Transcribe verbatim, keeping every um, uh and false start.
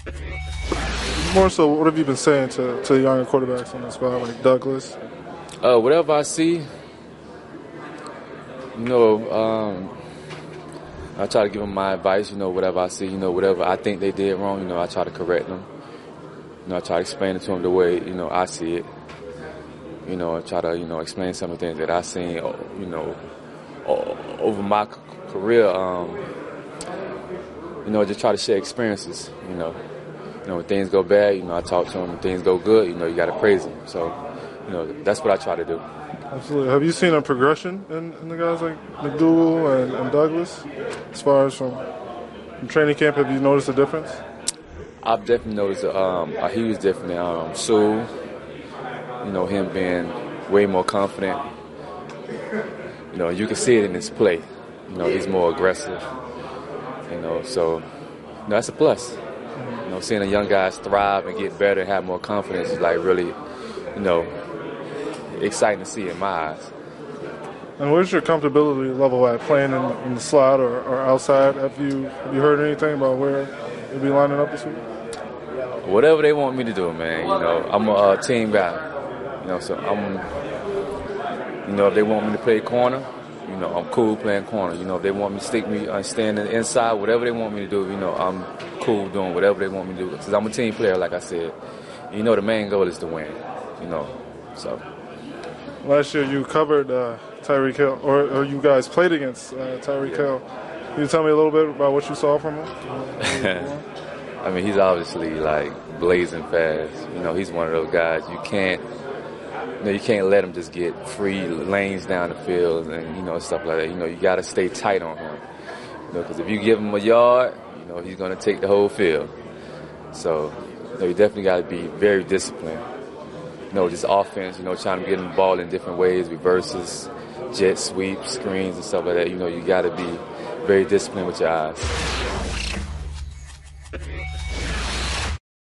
More so, what have you been saying to, to the younger quarterbacks on the squad, like Douglas? Uh, whatever I see, you know, um, I try to give them my advice, you know, whatever I see, you know, whatever I think they did wrong, you know, I try to correct them. You know, I try to explain it to them the way, you know, I see it. You know, I try to, you know, explain some of the things that I've seen, you know, over my career. Um, you know, just try to share experiences, you know. You know, when things go bad, you know, I talk to them. When things go good, you know, you got to praise them. So, you know, that's what I try to do. Absolutely. Have you seen a progression in, in the guys like McDougal and, and Douglas? As far as from, from training camp, have you noticed a difference? I've definitely noticed um, a huge difference. Um, Sue, you know, him being way more confident. You know, you can see it in his play. You know, he's more aggressive. You know, so, you know, that's a plus. You know, seeing the young guys thrive and get better and have more confidence is like really, you know, exciting to see in my eyes. And where's your comfortability level at playing in, in the slot or, or outside? Have you have you heard anything about where you'll be lining up this week? Whatever they want me to do, man. You know, I'm a uh, team guy. You know, so I'm, you know, if they want me to play corner, you know, I'm cool playing corner. You know, if they want me to stick me, uh, stand inside, whatever they want me to do, you know, I'm cool doing whatever they want me to do. Because I'm a team player, like I said. You know, the main goal is to win, you know, so. Last year you covered uh, Tyreek Hill, or, or you guys played against uh, Tyreek Hill. Can you tell me a little bit about what you saw from him? I mean, he's obviously, like, blazing fast. You know, he's one of those guys you can't, you know, you can't let him just get free lanes down the field and, you know, stuff like that. You know, you got to stay tight on him. You know, because if you give him a yard, you know, he's going to take the whole field. So, you know, you definitely got to be very disciplined. You know, just offense, you know, trying to get him the ball in different ways, reverses, jet sweeps, screens and stuff like that. You know, you got to be very disciplined with your eyes.